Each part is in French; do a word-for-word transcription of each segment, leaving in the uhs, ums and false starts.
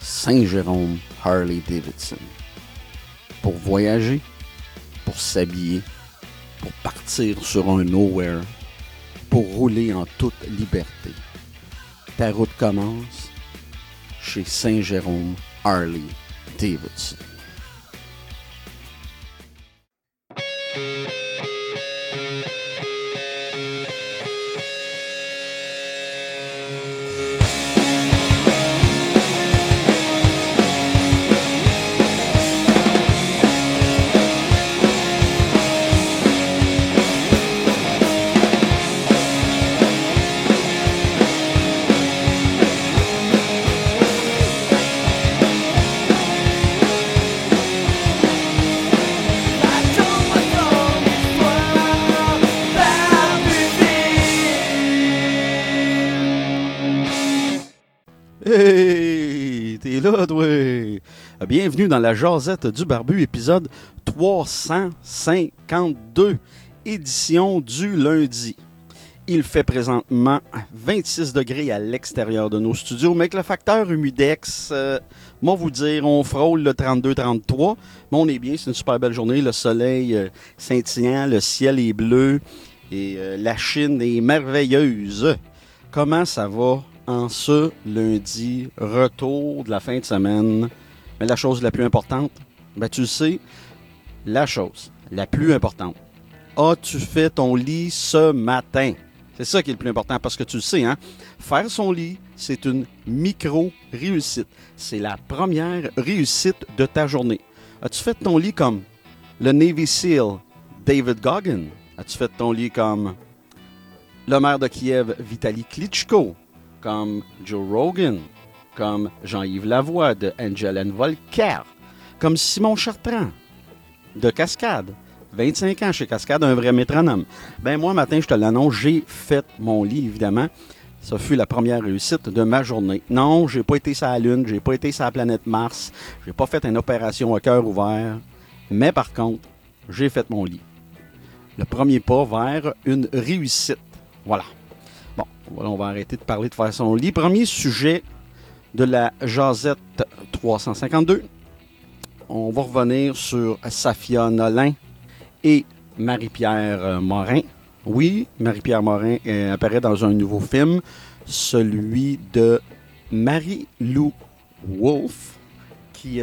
Saint-Jérôme Harley-Davidson. Pour voyager, pour s'habiller, pour partir sur un nowhere, pour rouler en toute liberté. Ta route commence chez Saint-Jérôme Harley-Davidson. Hey, t'es là, toi! Bienvenue dans la Jazette du Barbu, épisode trois cent cinquante-deux, édition du lundi. Il fait présentement vingt-six degrés à l'extérieur de nos studios, mais avec le facteur humidex, euh, moi vous dire, on frôle le trente-deux trente-trois, mais on est bien, c'est une super belle journée, le soleil euh, scintillant, le ciel est bleu et euh, la Chine est merveilleuse. Comment ça va en ce lundi, retour de la fin de semaine? Mais la chose la plus importante, ben tu le sais, la chose la plus importante, as-tu fait ton lit ce matin? C'est ça qui est le plus important, parce que tu le sais, hein? Faire son lit, c'est une micro-réussite. C'est la première réussite de ta journée. As-tu fait ton lit comme le Navy SEAL David Goggin? As-tu fait ton lit comme le maire de Kiev Vitali Klitschko? Comme Joe Rogan? Comme Jean-Yves Lavoie de Angel and Volker? Comme Simon Chartrand de Cascade? vingt-cinq ans chez Cascade, un vrai métronome. Ben moi, matin, je te l'annonce, j'ai fait mon lit, évidemment. Ça fut la première réussite de ma journée. Non, j'ai pas été sur la Lune, j'ai pas été sur la planète Mars, j'ai pas fait une opération à cœur ouvert, mais par contre, j'ai fait mon lit. Le premier pas vers une réussite. Voilà. Bon, voilà, on va arrêter de parler de faire son lit. Premier sujet de la Jazette trois cent cinquante-deux. On va revenir sur Safia Nolin et Marie-Pierre Morin. Oui, Marie-Pierre Morin euh, apparaît dans un nouveau film, celui de Marie-Lou Wolfe, qui,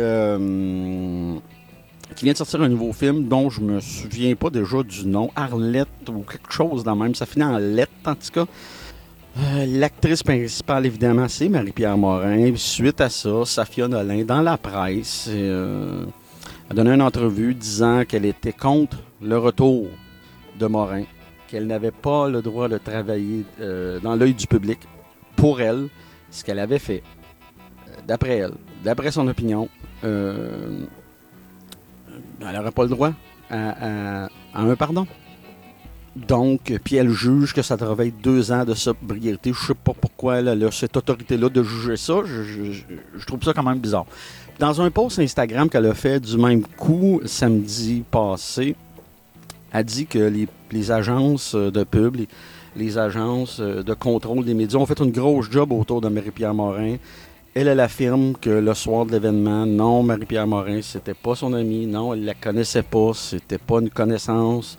euh, qui vient de sortir un nouveau film dont je me souviens pas déjà du nom, Arlette ou quelque chose dans le même, ça finit en lettre en tout cas. Euh, l'actrice principale, évidemment, c'est Marie-Pierre Morin. Suite à ça, Safia Nolin, dans la presse, euh, a donné une entrevue disant qu'elle était contre le retour de Morin, qu'elle n'avait pas le droit de travailler euh, dans l'œil du public. Pour elle, ce qu'elle avait fait, euh, d'après elle, d'après son opinion, euh, elle n'aurait pas le droit à, à, à un pardon. Donc, puis elle juge que ça travaille deux ans de sobriété. Je sais pas pourquoi elle a cette autorité-là de juger ça. Je, je, je, je trouve ça quand même bizarre. Dans un post Instagram qu'elle a fait du même coup samedi passé, elle dit que les, les agences de pub, les, les agences de contrôle des médias ont fait une grosse job autour de Marie-Pierre Morin. Elle, elle affirme que le soir de l'événement, non, Marie-Pierre Morin, c'était pas son amie. Non, elle la connaissait pas. C'était pas une connaissance.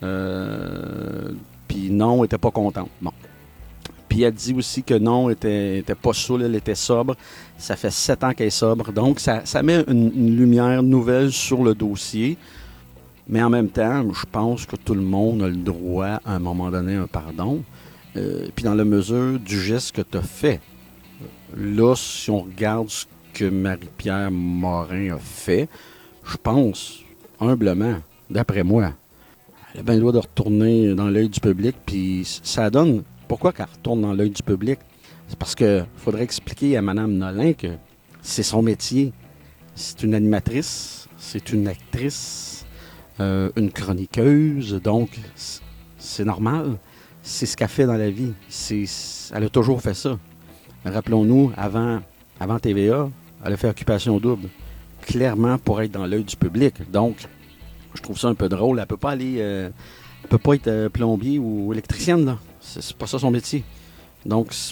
Euh, puis non, elle était pas contente. Bon. Puis elle dit aussi que non, elle était, était pas saoule, elle était sobre. Ça fait sept ans qu'elle est sobre. Donc, ça, ça met une, une lumière nouvelle sur le dossier. Mais en même temps, je pense que tout le monde a le droit, à un moment donné, à un pardon. Euh, puis dans la mesure du geste que tu as fait. Là, si on regarde ce que Marie-Pierre Morin a fait, je pense, humblement, d'après moi, elle a bien le droit de retourner dans l'œil du public, puis ça donne... Pourquoi qu'elle retourne dans l'œil du public? C'est parce qu'il faudrait expliquer à Mme Nolin que c'est son métier. C'est une animatrice, c'est une actrice, euh, une chroniqueuse, donc c'est normal. C'est ce qu'elle fait dans la vie. C'est, elle a toujours fait ça. Rappelons-nous, avant, avant T V A, elle a fait Occupation Double. Clairement pour être dans l'œil du public. Donc, je trouve ça un peu drôle. Elle peut pas aller, euh, elle peut pas être euh, plombier ou électricienne, là. C'est, c'est pas ça son métier. Donc,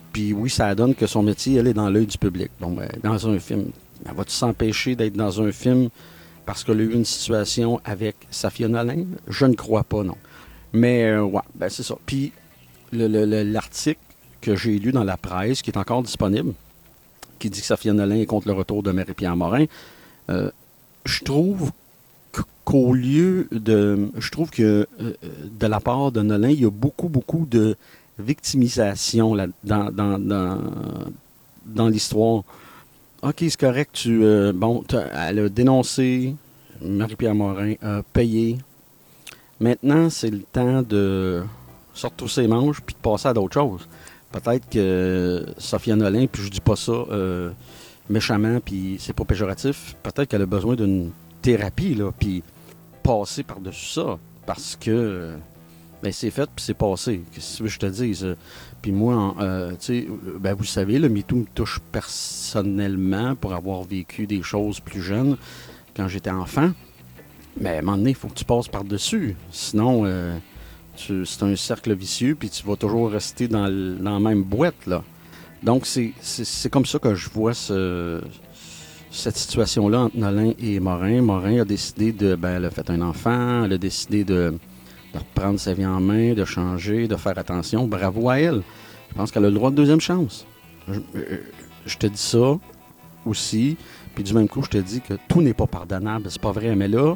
Puis oui, ça donne que son métier, elle est dans l'œil du public. Bon, ben, dans un film, elle va-tu s'empêcher d'être dans un film parce qu'elle a eu une situation avec Safia Nolin? Je ne crois pas, non. Mais, euh, ouais, ben c'est ça. Puis, le, le, le, l'article que j'ai lu dans la presse, qui est encore disponible, qui dit que Safia Nolin est contre le retour de Marie-Pierre Morin, euh, je trouve qu'au lieu de... Je trouve que euh, de la part de Nolin, il y a beaucoup, beaucoup de victimisation là, dans, dans, dans, dans l'histoire. OK, c'est correct, tu... Euh, bon, elle a dénoncé, Marie-Pierre Morin a payé. Maintenant, c'est le temps de sortir ses manches puis de passer à d'autres choses. Peut-être que Safia Nolin, puis je dis pas ça euh, méchamment, puis c'est pas péjoratif, peut-être qu'elle a besoin d'une thérapie, là, puis passer par-dessus ça, parce que ben, c'est fait, puis c'est passé. Qu'est-ce que tu veux que je te dise? Puis moi, euh, tu sais, ben, vous savez, le MeToo me touche personnellement pour avoir vécu des choses plus jeunes quand j'étais enfant. Mais à un moment donné, il faut que tu passes par-dessus. Sinon, euh, tu, c'est un cercle vicieux, puis tu vas toujours rester dans, le, dans la même boîte, là. Donc, c'est, c'est, c'est comme ça que je vois ce, cette situation-là entre Nolin et Morin. Morin a décidé de... Ben, elle a fait un enfant, elle a décidé de, de reprendre sa vie en main, de changer, de faire attention. Bravo à elle. Je pense qu'elle a le droit de deuxième chance. Je, euh, je te dis ça aussi, puis du même coup, je te dis que tout n'est pas pardonnable. C'est pas vrai, mais là...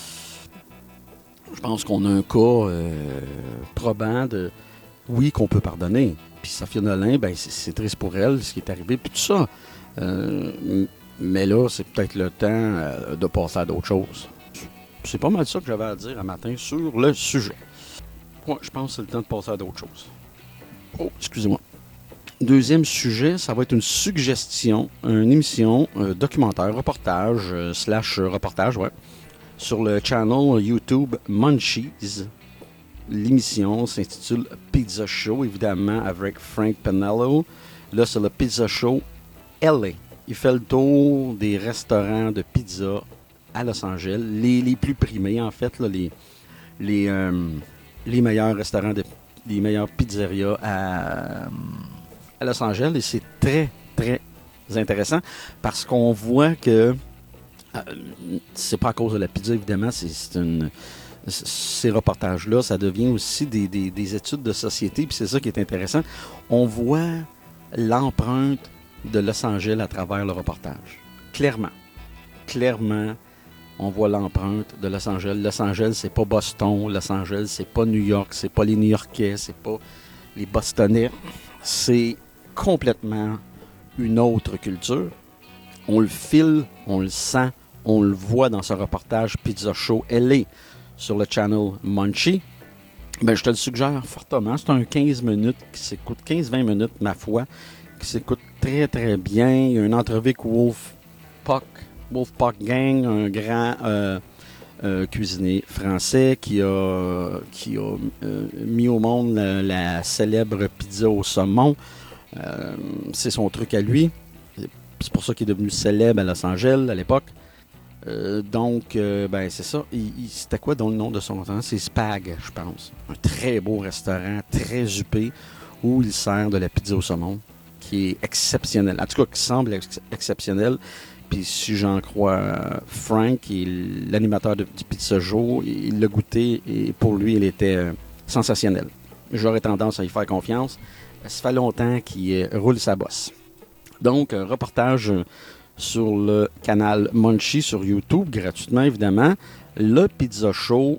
Je pense qu'on a un cas euh, probant de oui qu'on peut pardonner. Puis Safia Nolin, ben c'est, c'est triste pour elle, ce qui est arrivé, puis tout ça. Euh, mais là, c'est peut-être le temps euh, de passer à d'autres choses. C'est pas mal ça que j'avais à dire un matin sur le sujet. Ouais, je pense que c'est le temps de passer à d'autres choses. Oh, excusez-moi. Deuxième sujet, ça va être une suggestion, une émission, un documentaire, reportage, euh, slash reportage, ouais. Sur le channel YouTube Munchies. L'émission s'intitule Pizza Show, évidemment, avec Frank Pinello. Là, c'est le Pizza Show L A. Il fait le tour des restaurants de pizza à Los Angeles. Les, les plus primés, en fait, là, les, les, euh, les meilleurs restaurants, de, les meilleures pizzerias à, à Los Angeles. Et c'est très, très intéressant parce qu'on voit que Euh, c'est pas à cause de la pizza, évidemment, c'est, c'est une, ces reportages-là, ça devient aussi des, des, des études de société, puis c'est ça qui est intéressant. On voit l'empreinte de Los Angeles à travers le reportage. Clairement. Clairement, on voit l'empreinte de Los Angeles. Los Angeles, c'est pas Boston. Los Angeles, c'est pas New York. C'est pas les New-Yorkais. C'est pas les Bostonnais. C'est complètement une autre culture. On le file, on le sent, on le voit dans ce reportage Pizza Show L A sur le channel Munchie. Ben, je te le suggère fortement. C'est un quinze minutes qui s'écoute, quinze vingt minutes, ma foi, qui s'écoute très, très bien. Il y a une entrevue avec Wolfpack, Wolfpack Gang, un grand euh, euh, cuisinier français qui a, qui a euh, mis au monde la, la célèbre pizza au saumon. Euh, c'est son truc à lui. C'est pour ça qu'il est devenu célèbre à Los Angeles à l'époque. Euh, donc, euh, ben c'est ça. Il, il, c'était quoi donc le nom de son restaurant? C'est Spag, je pense. Un très beau restaurant, très huppé, où il sert de la pizza au saumon, qui est exceptionnelle. En tout cas, qui semble ex- exceptionnelle. Puis si j'en crois Frank, qui est l'animateur de, du Pizza Show, il l'a goûté et pour lui, il était euh, sensationnel. J'aurais tendance à y faire confiance. Ça fait longtemps qu'il euh, roule sa bosse. Donc, un reportage sur le canal Munchie sur YouTube, gratuitement évidemment, le Pizza Show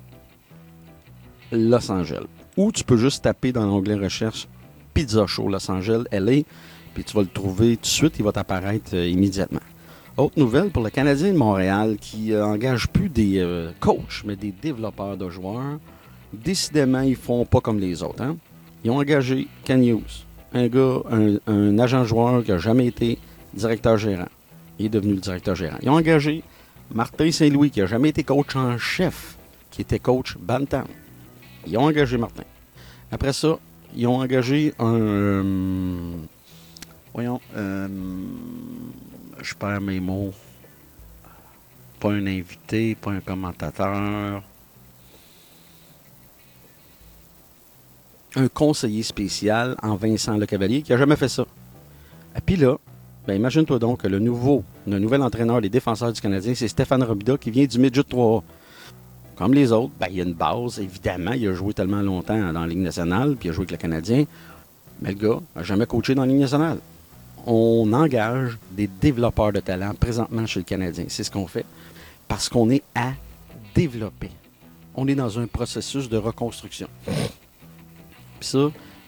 Los Angeles. Ou tu peux juste taper dans l'onglet recherche Pizza Show Los Angeles L A, puis tu vas le trouver tout de suite, il va t'apparaître euh, immédiatement. Autre nouvelle pour le Canadien de Montréal qui euh, engage plus des euh, coachs, mais des développeurs de joueurs. Décidément, ils font pas comme les autres. Hein? Ils ont engagé Ken Hughes, un gars, un, un agent joueur qui n'a jamais été directeur gérant. Il est devenu le directeur gérant. Ils ont engagé Martin Saint-Louis, qui n'a jamais été coach en chef, qui était coach Bantam. Ils ont engagé Martin. Après ça, ils ont engagé un... Euh, voyons, euh, je perds mes mots. Pas un invité, pas un commentateur. un conseiller spécial en Vincent Lecavalier qui n'a jamais fait ça. Et puis là, ben imagine-toi donc que le nouveau, le nouvel entraîneur des défenseurs du Canadien, c'est Stéphane Robida qui vient du Midget trois A. Comme les autres, ben, il y a une base, évidemment. Il a joué tellement longtemps dans la Ligue nationale, puis il a joué avec le Canadien. Mais le gars n'a jamais coaché dans la Ligue nationale. On engage des développeurs de talent présentement chez le Canadien. C'est ce qu'on fait. Parce qu'on est à développer. On est dans un processus de reconstruction. Puis ça,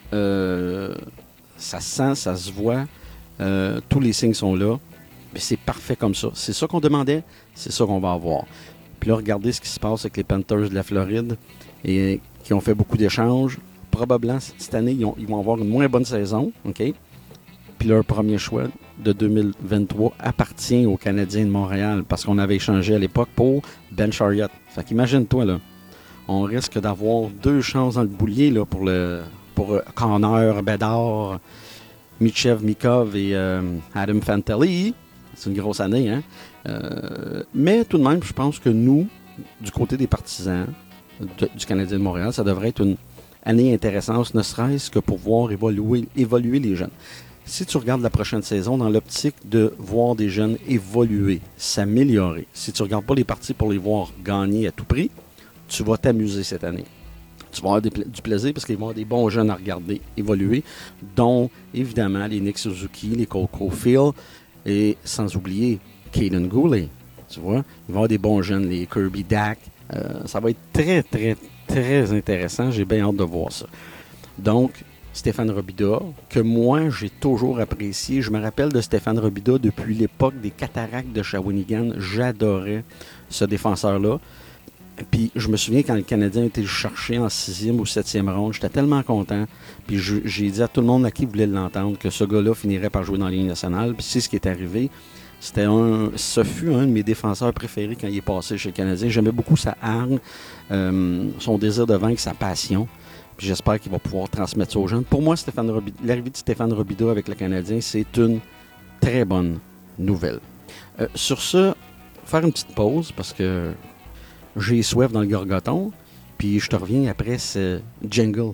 euh, ça se sent, ça se voit. Euh, tous les signes sont là. Mais c'est parfait comme ça. C'est ça qu'on demandait, c'est ça qu'on va avoir. Puis là, regardez ce qui se passe avec les Panthers de la Floride et qui ont fait beaucoup d'échanges. Probablement, cette année, ils, ont, ils vont avoir une moins bonne saison. OK? Puis leur premier choix de deux mille vingt-trois appartient aux Canadiens de Montréal parce qu'on avait échangé à l'époque pour Ben Chariot. Fait qu'imagine-toi, là, on risque d'avoir deux chances dans le boulier là, pour le pour Connor Bedard, Mitchev Mikov et euh, Adam Fantilli. C'est une grosse année, hein? Euh, mais tout de même, je pense que nous, du côté des partisans de, du Canadien de Montréal, ça devrait être une année intéressante, ne serait-ce que pour voir évoluer, évoluer les jeunes. Si tu regardes la prochaine saison dans l'optique de voir des jeunes évoluer, s'améliorer, si tu ne regardes pas les parties pour les voir gagner à tout prix, tu vas t'amuser cette année. Tu vas avoir des, du plaisir parce qu'il va y avoir des bons jeunes à regarder évoluer, dont évidemment les Nick Suzuki, les Cole Caulfield, et sans oublier Caden Goulet, tu vois. Il va y avoir des bons jeunes, les Kirby Dack. Euh, ça va être très, très, très intéressant. J'ai bien hâte de voir ça. Donc, Stéphane Robida, que moi, j'ai toujours apprécié. Je me rappelle de Stéphane Robida depuis l'époque des Cataractes de Shawinigan. J'adorais ce défenseur-là. Puis, je me souviens quand le Canadien était le chercher en sixième ou septième ronde, j'étais tellement content. Puis, je, j'ai dit à tout le monde à qui voulait l'entendre que ce gars-là finirait par jouer dans la Ligue nationale. Puis, c'est ce qui est arrivé. C'était un, ce fut un de mes défenseurs préférés quand il est passé chez le Canadien. J'aimais beaucoup sa hargne, euh, son désir de vaincre, sa passion. Puis, j'espère qu'il va pouvoir transmettre ça aux jeunes. Pour moi, Stéphane Robida, l'arrivée de Stéphane Robida avec le Canadien, c'est une très bonne nouvelle. Euh, sur ça, faire une petite pause parce que j'ai soif dans le gorgoton, puis je te reviens après ce jingle.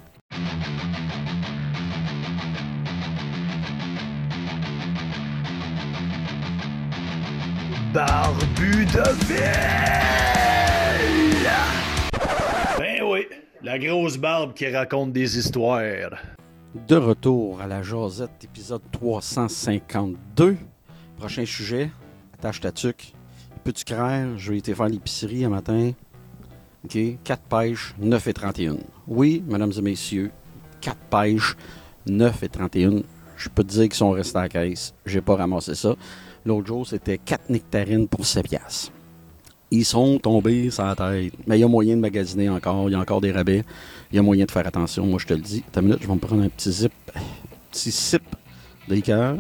Barbu de ville! Ben oui, la grosse barbe qui raconte des histoires. De retour à la Josette, épisode trois cent cinquante-deux. Prochain sujet, attache ta tuque. Peux-tu craindre, je vais été faire l'épicerie un matin. OK, quatre pêches, neuf et trente et un. Oui, mesdames et messieurs, quatre pêches, neuf et trente et un. Je peux te dire qu'ils sont restés à la caisse. J'ai pas ramassé ça. L'autre jour, c'était quatre nectarines pour sept piastres. Ils sont tombés sur la tête. Mais il y a moyen de magasiner encore. Il y a encore des rabais. Il y a moyen de faire attention. Moi, je te le dis. Attends une minute, je vais me prendre un petit zip. Un petit sip de liqueur.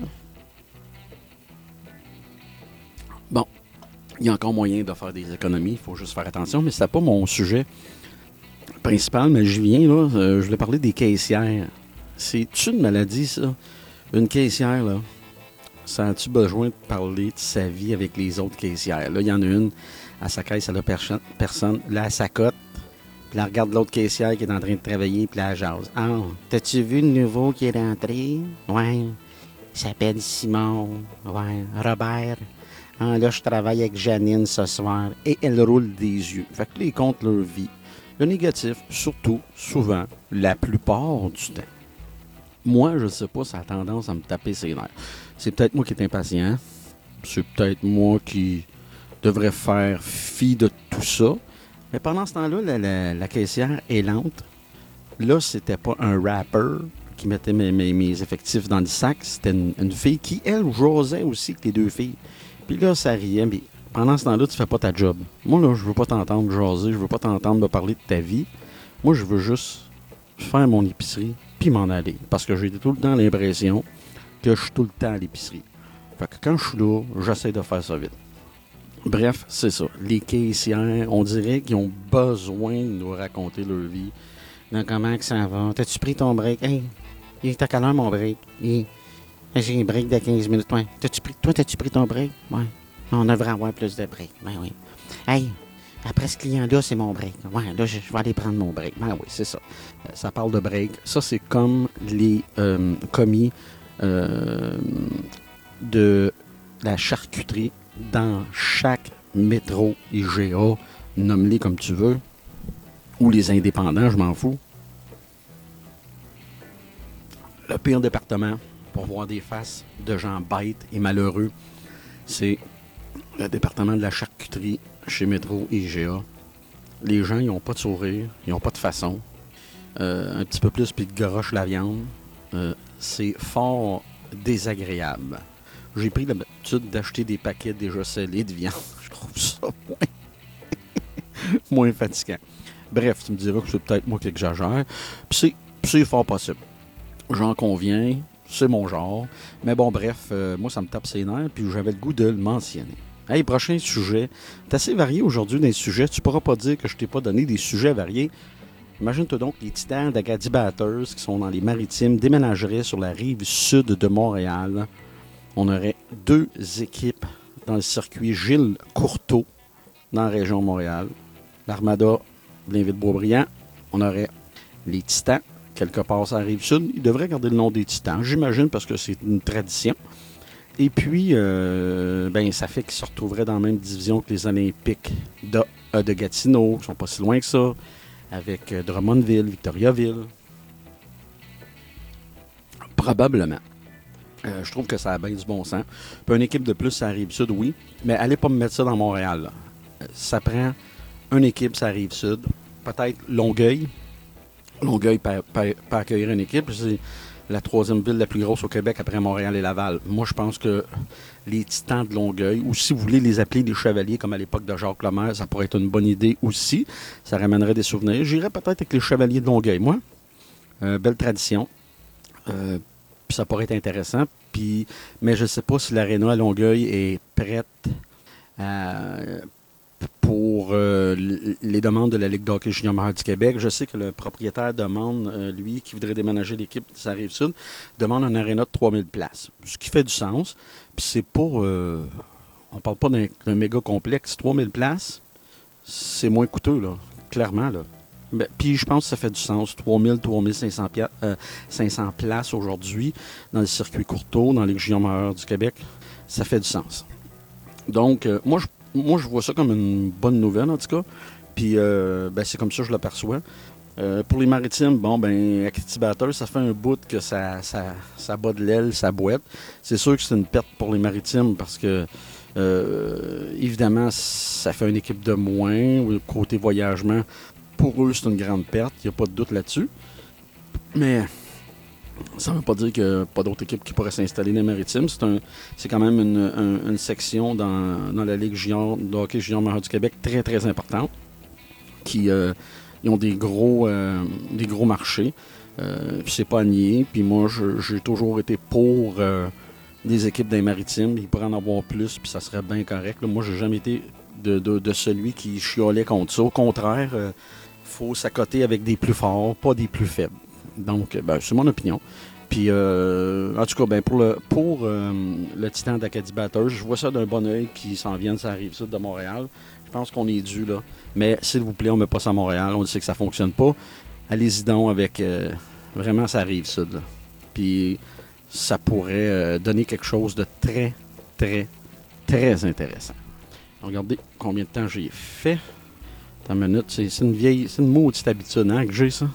Bon. Il y a encore moyen de faire des économies. Il faut juste faire attention. Mais ce n'est pas mon sujet principal. Mais je viens, là. Euh, je voulais parler des caissières. C'est-tu une maladie, ça? Une caissière, là. Ça a-tu besoin de parler de sa vie avec les autres caissières? Là, il y en a une. À sa caisse, elle a perso- personne. Là, elle s'accote. Puis elle regarde l'autre caissière qui est en train de travailler. Puis là, elle jase. Ah, t'as-tu vu le nouveau qui est rentré? Ouais. Il s'appelle Simon. Ouais. Robert. Ah, là, je travaille avec Janine ce soir. Et elle roule des yeux. Fait que là, ils comptent leur vie. Le négatif, surtout, souvent, la plupart du temps. Moi, je ne sais pas, ça a tendance à me taper ses nerfs. C'est peut-être moi qui est impatient. C'est peut-être moi qui devrais faire fi de tout ça. Mais pendant ce temps-là, la, la, la caissière est lente. Là, c'était pas un rapper qui mettait mes, mes, mes effectifs dans le sac. C'était une, une fille qui, elle, jasait aussi avec les deux filles. Puis là, ça riait. Mais pendant ce temps-là, tu fais pas ta job. Moi, là, je veux pas t'entendre jaser. Je veux pas t'entendre me parler de ta vie. Moi, je veux juste faire mon épicerie puis m'en aller. Parce que j'ai tout le temps l'impression que je suis tout le temps à l'épicerie. Fait que quand je suis là, j'essaie de faire ça vite. Bref, c'est ça. Les caissières, on dirait qu'ils ont besoin de nous raconter leur vie. Donc, comment que ça va? T'as-tu pris ton break? Hey, t'as quelle heure mon break? Hey, j'ai un break de quinze minutes. Ouais. T'as-tu pris, toi, t'as-tu pris ton break? Ouais. On devrait avoir plus de break. Ben oui. Hey, Après ce client-là, c'est mon break. Ouais, là, je, je vais aller prendre mon break. Ben oui, c'est ça. Euh, ça parle de break. Ça, c'est comme les euh, commis euh, de la charcuterie dans chaque métro I G A, nomme-les comme tu veux, ou les indépendants, je m'en fous. Le pire département pour voir des faces de gens bêtes et malheureux, c'est le département de la charcuterie chez Métro I G A. Les gens, ils n'ont pas de sourire, ils n'ont pas de façon. Euh, un petit peu plus, puis ils garochent la viande. Euh, c'est fort désagréable. J'ai pris l'habitude d'acheter des paquets déjà scellés de viande. Je trouve ça moins, moins fatigant. Bref, tu me diras que c'est peut-être moi qui exagère. Puis c'est, c'est fort possible. J'en conviens, c'est mon genre. Mais bon, bref, euh, moi, ça me tape ses nerfs, puis j'avais le goût de le mentionner. Hey, prochain sujet. C'est assez varié aujourd'hui dans les sujets. Tu pourras pas dire que je t'ai pas donné des sujets variés. Imagine-toi donc les Titans d'Acadie Batters qui sont dans les Maritimes déménageraient sur la rive sud de Montréal. On aurait deux équipes dans le circuit Gilles Courteau dans la région de Montréal. L'Armada Blainville-Boisbriand. On aurait les Titans quelque part sur la rive sud. Ils devraient garder le nom des Titans, j'imagine, parce que c'est une tradition. Et puis, euh, ben, ça fait qu'ils se retrouveraient dans la même division que les Olympiques de, euh, de Gatineau, qui sont pas si loin que ça, avec euh, Drummondville, Victoriaville. Probablement. Euh, je trouve que ça a bien du bon sens. Puis une équipe de plus, ça arrive sud, oui. Mais allez pas me mettre ça dans Montréal. Là. Ça prend une équipe, ça arrive sud. Peut-être Longueuil. Longueuil peut, peut, peut accueillir une équipe. C'est la troisième ville la plus grosse au Québec après Montréal et Laval. Moi, je pense que les Titans de Longueuil, ou si vous voulez les appeler les Chevaliers, comme à l'époque de Jacques Lemaire, ça pourrait être une bonne idée aussi. Ça ramènerait des souvenirs. J'irais peut-être avec les Chevaliers de Longueuil, moi. Euh, belle tradition. Euh, puis ça pourrait être intéressant. Puis, mais je ne sais pas si l'aréna à Longueuil est prête à... pour euh, les demandes de la Ligue d'hockey junior majeur du Québec. Je sais que le propriétaire demande, euh, lui, qui voudrait déménager l'équipe de sa Rive-Sud, demande un aréna de trois mille places. Ce qui fait du sens. Puis c'est pas... Euh, on parle pas d'un, d'un méga complexe. trois mille places, c'est moins coûteux, là. Clairement, là. Ben, puis je pense que ça fait du sens. trois mille, trois mille cinq cents, pia- euh, cinq cents places aujourd'hui dans le circuit Courteau, dans la Ligue junior majeure du Québec. Ça fait du sens. Donc, euh, moi, je Moi, je vois ça comme une bonne nouvelle, en tout cas. Puis, euh, ben, c'est comme ça que je l'aperçois. Euh, pour les Maritimes, bon, ben, Acadie Batters, ça fait un bout que ça, ça, ça bat de l'aile, ça boite. C'est sûr que c'est une perte pour les Maritimes parce que, euh, évidemment, ça fait une équipe de moins. Côté voyagement, pour eux, c'est une grande perte. Il n'y a pas de doute là-dessus. Mais... ça ne veut pas dire qu'il n'y a pas d'autres équipes qui pourraient s'installer dans les Maritimes. C'est, un, c'est quand même une, un, une section dans, dans la Ligue junior, de hockey junior majeur du Québec très, très importante. Qui euh, ils ont des gros, euh, des gros marchés. Euh, puis c'est pas à nier. Puis moi, je, j'ai toujours été pour euh, des équipes des Maritimes. Il pourrait en avoir plus, puis ça serait bien correct. Là, moi, j'ai jamais été de, de, de celui qui chiolait contre ça. Au contraire, il euh, faut s'accoter avec des plus forts, pas des plus faibles. Donc, ben, c'est mon opinion. Puis, euh, en tout cas, ben, pour le pour euh, le Titan d'Acadie Batters, je vois ça d'un bon oeil qui s'en viennent, ça arrive sud de Montréal. Je pense qu'on est dû, là. Mais, s'il vous plaît, on ne met pas ça à Montréal. On sait que ça ne fonctionne pas. Allez-y donc avec... Euh, vraiment, ça arrive sud, là. Puis, ça pourrait euh, donner quelque chose de très, très, très intéressant. Regardez combien de temps j'ai fait. Attends une minute. C'est, c'est une vieille... C'est une maudite habitude, hein, que j'ai, ça.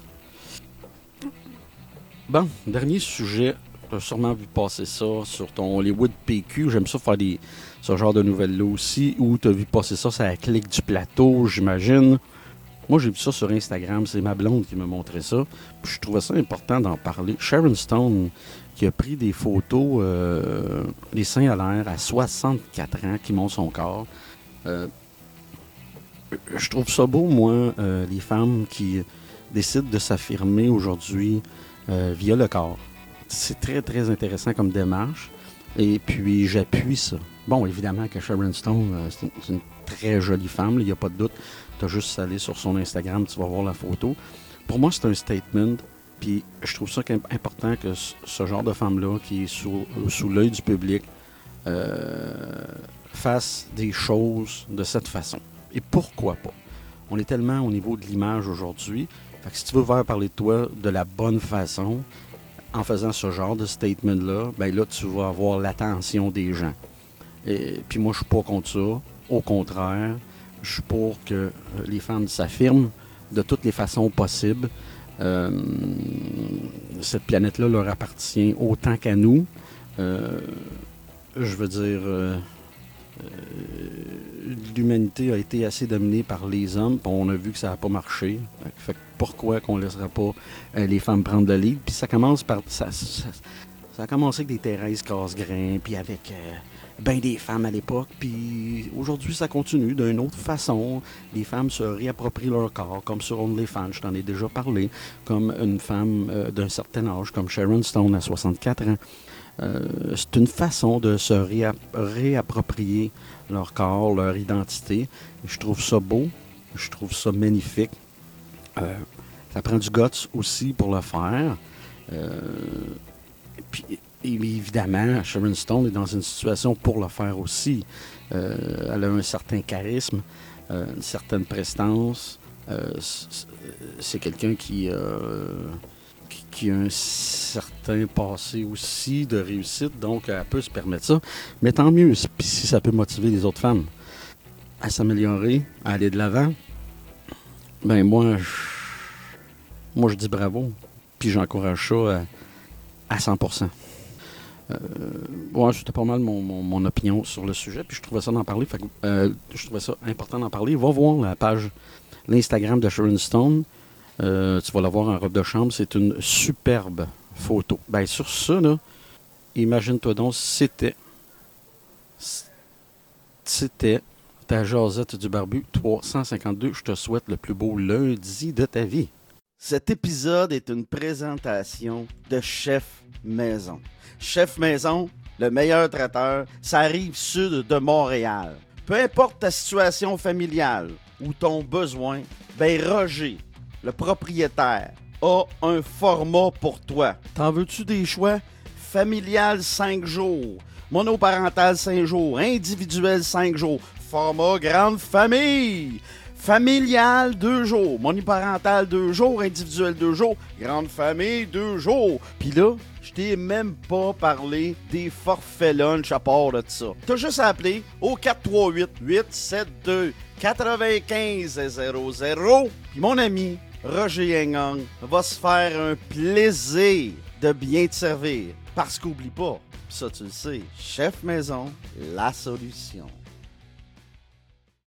Bon, dernier sujet. Tu as sûrement vu passer ça sur ton Hollywood P Q. J'aime ça faire des, ce genre de nouvelles-là aussi. Ou tu as vu passer ça sur la clique du plateau, j'imagine. Moi, j'ai vu ça sur Instagram. C'est ma blonde qui m'a montré ça. Puis je trouvais ça important d'en parler. Sharon Stone, qui a pris des photos, euh, les seins à l'air, à soixante-quatre ans, qui montre son corps. Euh, je trouve ça beau, moi, euh, les femmes qui décident de s'affirmer aujourd'hui Euh, via le corps. C'est très, très intéressant comme démarche. Et puis, j'appuie ça. Bon, évidemment que Sharon Stone, euh, c'est, une, c'est une très jolie femme, il n'y a pas de doute. Tu as juste à aller sur son Instagram, tu vas voir la photo. Pour moi, c'est un statement. Puis, je trouve ça important que ce, ce genre de femme-là, qui est sous, sous l'œil du public, euh, fasse des choses de cette façon. Et pourquoi pas? On est tellement au niveau de l'image aujourd'hui. Fait que si tu veux faire parler de toi de la bonne façon, en faisant ce genre de statement-là, ben là, tu vas avoir l'attention des gens. Et puis moi, je suis pas contre ça. Au contraire, je suis pour que les femmes s'affirment de toutes les façons possibles. Euh, cette planète-là leur appartient autant qu'à nous. Euh, je veux dire, euh, euh, l'humanité a été assez dominée par les hommes, puis on a vu que ça n'a pas marché. Fait que pourquoi qu'on ne laissera pas euh, les femmes prendre le lead? Puis ça commence par... Ça, ça, ça a commencé avec des Thérèse Casgrain, puis avec euh, ben des femmes à l'époque, puis aujourd'hui ça continue d'une autre façon. Les femmes se réapproprient leur corps, comme sur OnlyFans, je t'en ai déjà parlé, comme une femme euh, d'un certain âge, comme Sharon Stone à soixante-quatre ans. Euh, c'est une façon de se réapp- réapproprier leur corps, leur identité. Je trouve ça beau, je trouve ça magnifique. Euh, ça prend du guts aussi pour le faire. Euh, puis, évidemment, Sharon Stone est dans une situation pour le faire aussi. Euh, elle a un certain charisme, euh, une certaine prestance. Euh, c'est quelqu'un qui... Euh, qui a un certain passé aussi de réussite, donc elle peut se permettre ça. Mais tant mieux, si ça peut motiver les autres femmes à s'améliorer, à aller de l'avant, ben moi, je, moi je dis bravo, puis j'encourage ça à, à cent pour cent. Euh, ouais, c'était pas mal mon, mon, mon opinion sur le sujet, puis je trouvais ça d'en parler, fait que, euh, je trouvais ça important d'en parler. Va voir la page, l'Instagram de Sharon Stone. Euh, tu vas la voir en robe de chambre, c'est une superbe photo. Ben sur ça, là, imagine-toi donc, c'était c'était ta jasette du barbu trois cent cinquante-deux. Je te souhaite le plus beau lundi de ta vie. Cet épisode est une présentation de Chef Maison. Chef Maison, le meilleur traiteur, ça arrive sud de Montréal. Peu importe ta situation familiale ou ton besoin, ben Roger, le propriétaire, a un format pour toi. T'en veux-tu des choix? Familial cinq jours, monoparental cinq jours, individuel cinq jours, format grande famille, familial deux jours, monoparental deux jours, individuel deux jours, grande famille deux jours. Puis là, je t'ai même pas parlé des forfaits lunch à part de ça. T'as juste à appeler au quatre trois huit, huit sept deux, quatre cinq zéro zéro. Puis mon ami Roger Engang va se faire un plaisir de bien te servir. Parce qu'oublie pas, ça tu le sais, Chef Maison, la solution.